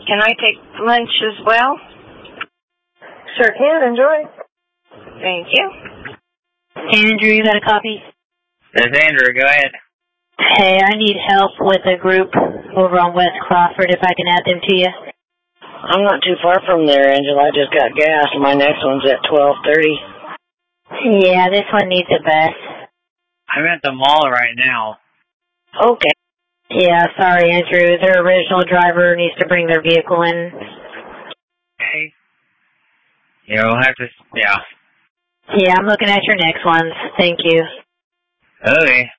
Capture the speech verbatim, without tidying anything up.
Can I take lunch as well? Sure can. Enjoy. Thank you. Andrew, you got a copy? There's Andrew. Go ahead. Hey, I need help with a group over on West Crawford, if I can add them to you. I'm not too far from there, Angela. I just got gas, and my next one's at twelve thirty. Yeah, this one needs a bus. I'm at the mall right now. Okay. Yeah, sorry, Andrew. Their original driver needs to bring their vehicle in. Okay. Yeah, we'll have to, yeah. Yeah, I'm looking at your next ones. Thank you. Okay.